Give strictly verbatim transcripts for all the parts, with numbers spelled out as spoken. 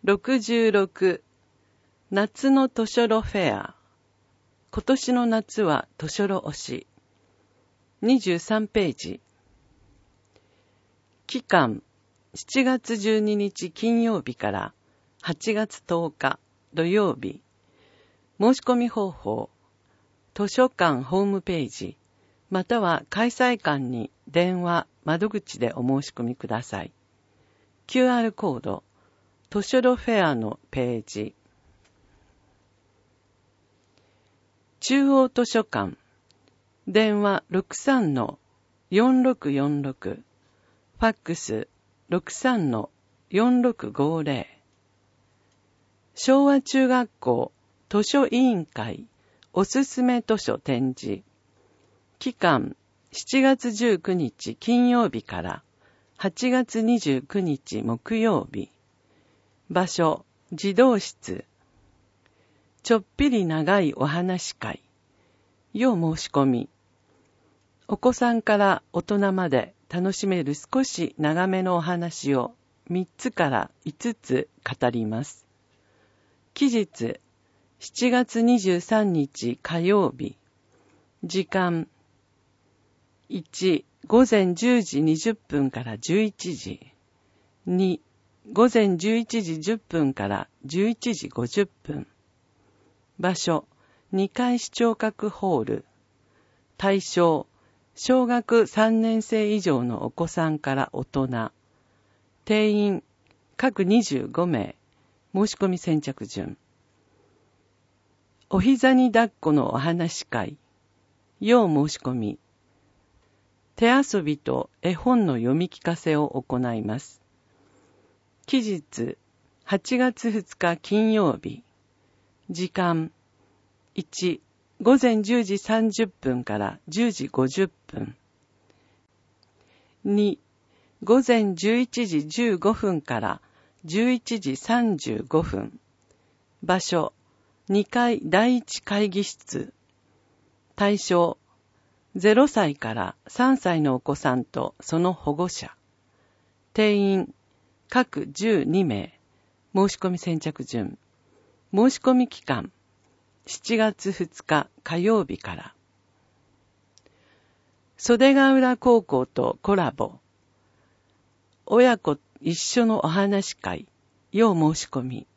ろくじゅうろく夏の図書路フェア。今年の夏は図書路推し。にじゅうさんページ。期間しちがつじゅうににち金曜日からはちがつとおか土曜日。申し込み方法。図書館ホームページまたは開催館に電話窓口でお申し込みください。キューアール コード図書路フェアのページ。中央図書館電話 ろくさんのよんろくよんろく ファックス ろくさんのよんろくごぜろ 昭和中学校図書委員会おすすめ図書展示。期間しちがつじゅうくにち金曜日からはちがつにじゅうくにち木曜日。場所児童室。ちょっぴり長いお話会。要申し込み。お子さんから大人まで楽しめる少し長めのお話をみっつからいつつ語ります。期日しちがつにじゅうさんにち火曜日。時間いちごぜんじゅうじにじゅっぷんからじゅういちじ。にごぜんじゅういちじじゅっぷんからじゅういちじごじゅっぷん。場所にかい視聴覚ホール。対象小学さんねんせい以上のお子さんから大人。定員各にじゅうごめい。申し込み先着順。お膝に抱っこのお話会。要申し込み。手遊びと絵本の読み聞かせを行います。期日はちがつふつか金曜日。時間いちごぜんじゅうじさんじゅっぷんからじゅうじごじゅっぷん。にごぜんじゅういちじじゅうごふんからじゅういちじさんじゅうごふん。場所にかいだいいち会議室。対象ゼロさいからさんさいのお子さんとその保護者。定員各じゅうにめい。申し込み先着順。申し込み期間しちがつふつか火曜日から。袖ヶ浦高校とコラボ。親子一緒のお話会。要申し込み。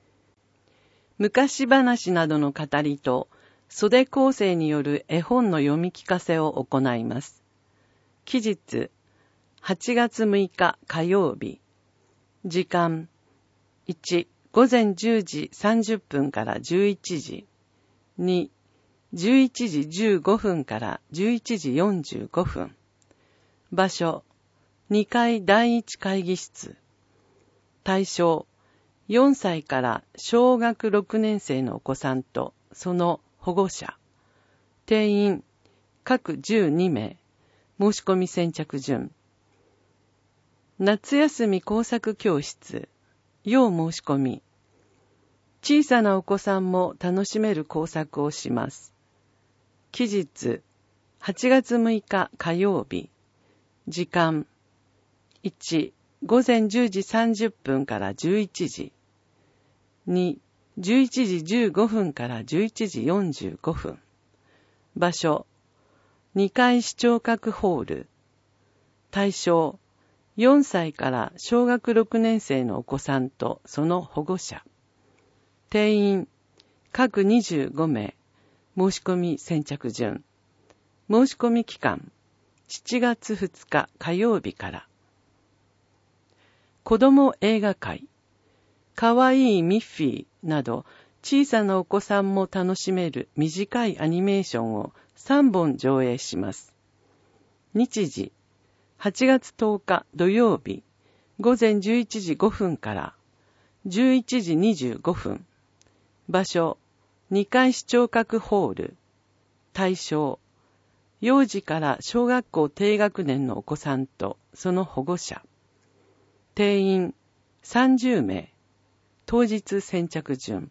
昔話などの語りと袖構成による絵本の読み聞かせを行います。期日はちがつむいか火曜日。時間いちごぜんじゅうじさんじゅっぷんからじゅういちじ。にじゅういちじじゅうごふんからじゅういちじよんじゅうごふん。場所にかいだいいち会議室。対象よんさいから小学ろくねんせいのお子さんとその保護者。定員各じゅうにめい。申し込み先着順。夏休み工作教室。要申し込み。小さなお子さんも楽しめる工作をします。期日はちがつむいか火曜日。時間いちごぜんじゅうじさんじゅっぷんからじゅういちじ。にじゅういちじじゅうごふんからじゅういちじよんじゅうごふん。場所にかい視聴覚ホール。対象よんさいから小学ろくねんせいのお子さんとその保護者。定員各にじゅうごめい。申し込み先着順。申し込み期間しちがつふつか火曜日から。子ども映画会。かわいいミッフィーなど小さなお子さんも楽しめる短いアニメーションをさんぼん上映します。日時はちがつとおか土曜日ごぜんじゅういちじごふんからじゅういちじにじゅうごふん。場所にかい視聴覚ホール。対象幼児から小学校低学年のお子さんとその保護者。定員さんじゅうめい。当日先着順。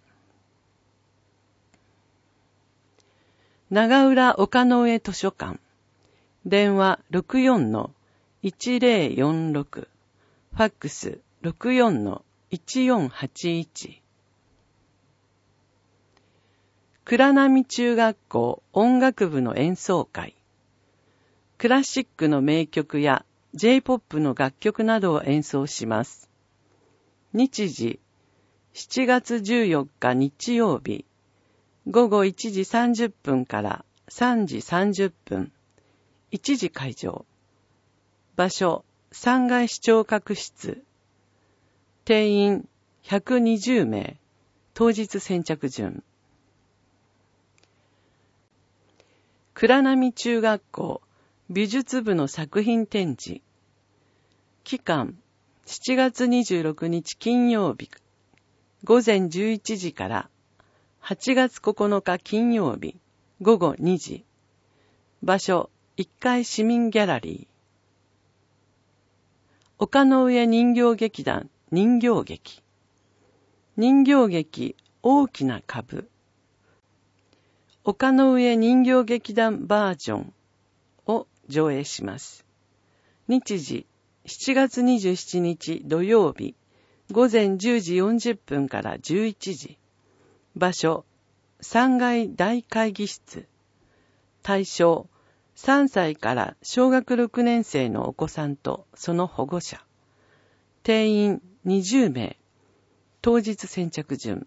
長浦丘の上図書館。電話 ろくよんのいちぜろよんろく。ファックス ろくよんのいちよんはちいち。倉波中学校音楽部の演奏会。クラシックの名曲や ジェイポップ の楽曲などを演奏します。日時、しちがつじゅうよっか日曜日、ごごいちじさんじゅっぷんからさんじさんじゅっぷん、いちじ会場。場所、さんがい視聴覚室。定員ひゃくにじゅうめい、当日先着順。倉波中学校美術部の作品展示。期間、しちがつにじゅうろくにち金曜日、ごぜんじゅういちじからはちがつここのか金曜日、ごごにじ。場所、いっかい市民ギャラリー。丘の上人形劇団人形劇。人形劇大きな株。丘の上人形劇団バージョンを上映します。日時、しちがつにじゅうしちにち土曜日、ごぜんじゅうじよんじゅっぷんからじゅういちじ。場所、さんがい大会議室。対象、さんさいから小学ろくねんせいのお子さんとその保護者。定員にじゅうめい。当日先着順。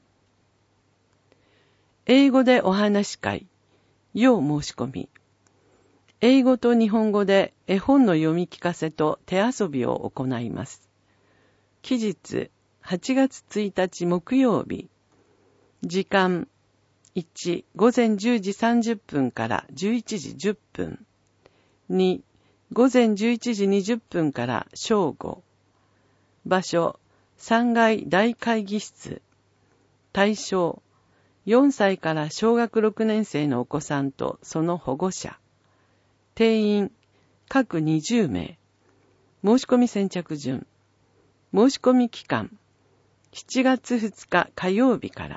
英語でお話し会、要申し込み。英語と日本語で絵本の読み聞かせと手遊びを行います。期日、はちがつついたち木曜日。時間、いち、ごぜんじゅうじさんじゅっぷんからじゅういちじじゅっぷん。に、ごぜんじゅういちじにじゅっぷんから正午。場所、さんがい大会議室。対象、よんさいから小学ろくねんせいのお子さんとその保護者。定員、各にじゅうめい。申し込み先着順。申し込み期間、しちがつふつか火曜日から。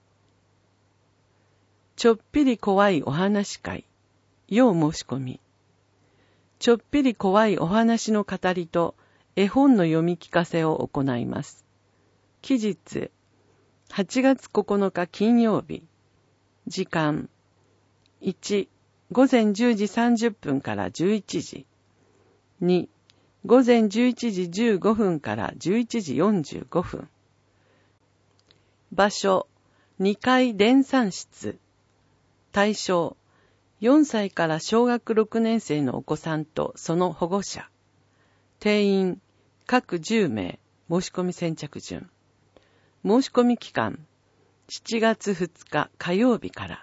ちょっぴり怖いお話会、要申し込み。ちょっぴり怖いお話の語りと絵本の読み聞かせを行います。期日、はちがつここのか金曜日。時間、いち、ごぜんじゅうじさんじゅっぷんからじゅういちじ。に、ごぜんじゅういちじじゅうごふんからじゅういちじよんじゅうごふん。場所、にかい伝産室。対象、よんさいから小学ろくねんせいのお子さんとその保護者。定員、各じゅうめい。申し込み先着順。申し込み期間、しちがつふつか火曜日から。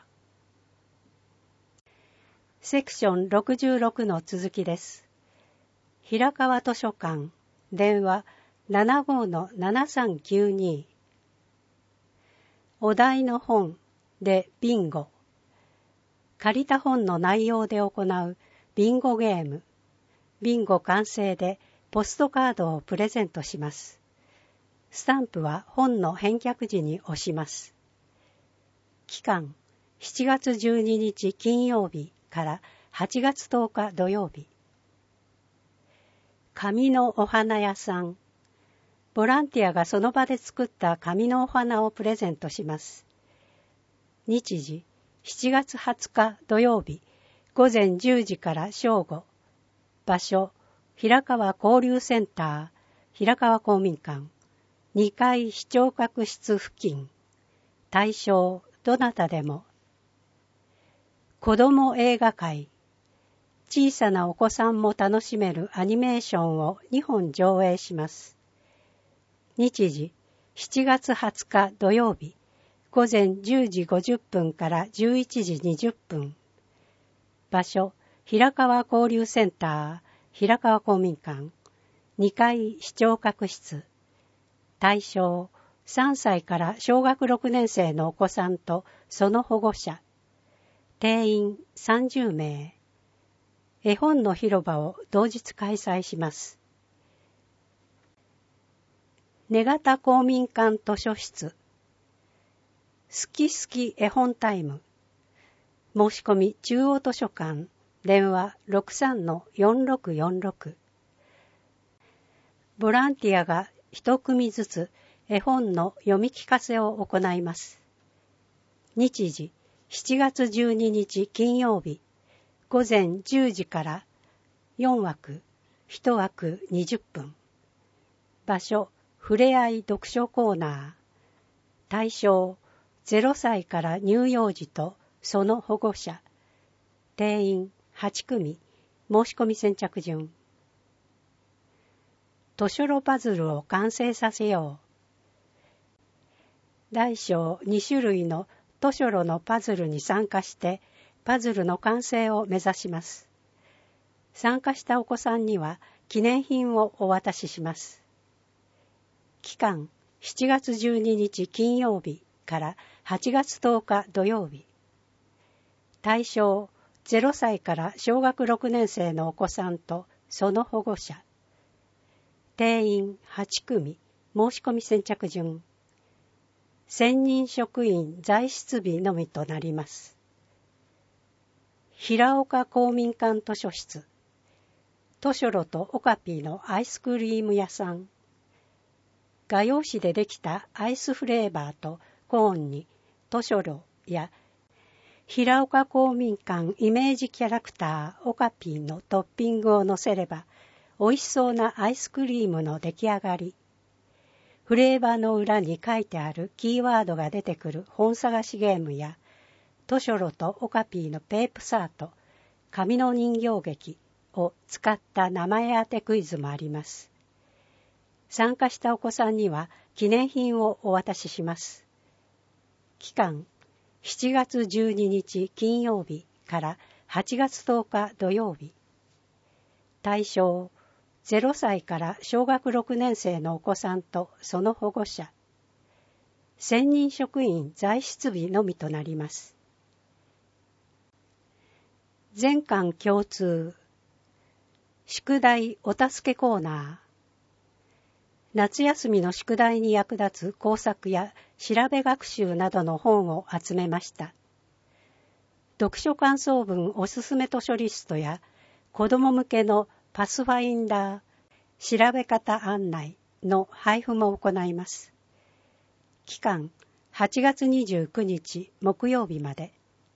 セクションろくじゅうろくの続きです。平川図書館、電話 ななごーのななさんきゅうに。お題の本でビンゴ。借りた本の内容で行うビンゴゲーム。ビンゴ完成でポストカードをプレゼントします。スタンプは本の返却時に押します。期間、しちがつじゅうににち金曜日からはちがつとおか土曜日。紙のお花屋さん。ボランティアがその場で作った紙のお花をプレゼントします。日時、しちがつはつか土曜日、ごぜんじゅうじから正午。場所、平川交流センター、平川公民館。にかい視聴覚室付近。対象、どなたでも。子ども映画会。小さなお子さんも楽しめるアニメーションをにほん上映します。日時、しちがつはつか土曜日、ごぜんじゅうじごじゅっぷんからじゅういちじにじゅっぷん。場所、平川交流センター、平川公民館。にかい視聴覚室。対象、さんさいから小学ろくねんせいのお子さんとその保護者。定員さんじゅうめい。絵本の広場を同日開催します。根形公民館図書室。好き好き絵本タイム。申し込み中央図書館。電話 ろくさんのよんろくよんろく。ボランティアが一組ずつ絵本の読み聞かせを行います。日時、しちがつじゅうににち金曜日、ごぜんじゅうじからよんわく、いちわくにじゅっぷん。場所、ふれあい読書コーナー。対象、ゼロさいから乳幼児とその保護者。定員はちくみ、申し込み先着順。図書ロパズルを完成させよう。大小にしゅるいの図書ロのパズルに参加して、パズルの完成を目指します。参加したお子さんには記念品をお渡しします。期間、しちがつじゅうににち金曜日からはちがつとおか土曜日。対象、ゼロさいから小学ろくねんせいのお子さんとその保護者。定員はちくみ、申し込み先着順。専任職員在室日のみとなります。平岡公民館図書室。図書ロとオカピーのアイスクリーム屋さん。画用紙でできたアイスフレーバーとコーンに図書ロや平岡公民館イメージキャラクターオカピーのトッピングを乗せれば美味しそうなアイスクリームの出来上がり。フレーバーの裏に書いてあるキーワードが出てくる本探しゲームや図書ロとオカピーのペープサート、紙の人形劇を使った名前当てクイズもあります。参加したお子さんには記念品をお渡しします。期間、しちがつじゅうににち金曜日からはちがつとおか土曜日。対象、ゼロさいから小学ろくねんせいのお子さんとその保護者。専任職員在室日のみとなります。全館共通。宿題お助けコーナー。夏休みの宿題に役立つ工作や調べ学習などの本を集めました。読書感想文おすすめ図書リストや子ども向けのパスファインダー調べ方案内の配布も行います。期間はちがつにじゅうくにち木曜日まで。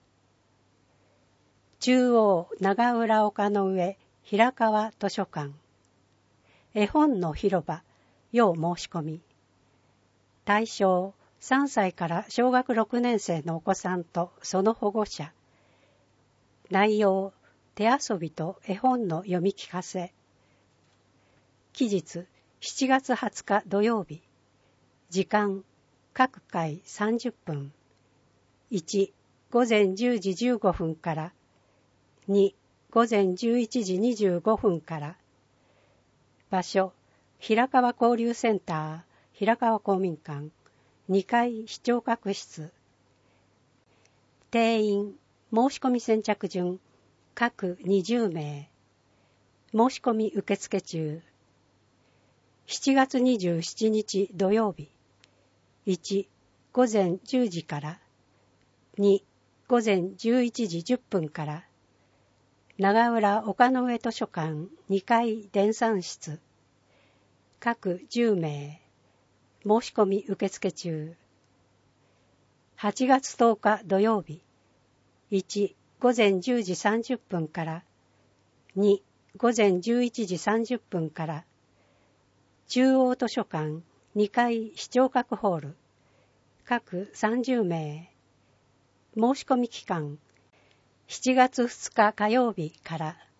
中央長浦丘の上平川図書館。絵本の広場要申し込み。対象さんさいから小学ろくねんせいのお子さんとその保護者。内容手遊びと絵本の読み聞かせ。期日しちがつはつか土曜日。時間各回さんじゅっぷん。いち、ごぜんじゅうじじゅうごふんから。に、ごぜんじゅういちじにじゅうごふんから。場所平川交流センター平川公民館にかい視聴覚室。定員申し込み先着順各にじゅうめい。申し込み受付中。しちがつにじゅうしちにち土曜日。いち、ごぜんじゅうじから。に、ごぜんじゅういちじじゅっぷんから。長浦丘の上図書館にかい伝参室。各じゅうめい。申し込み受付中。はちがつとおか土曜日。いち、ごぜんじゅうじさんじゅっぷんから。に、ごぜんじゅういちじさんじゅっぷんから。中央図書館にかい視聴覚ホール。各さんじゅうめい。申し込み期間しちがつふつか火曜日から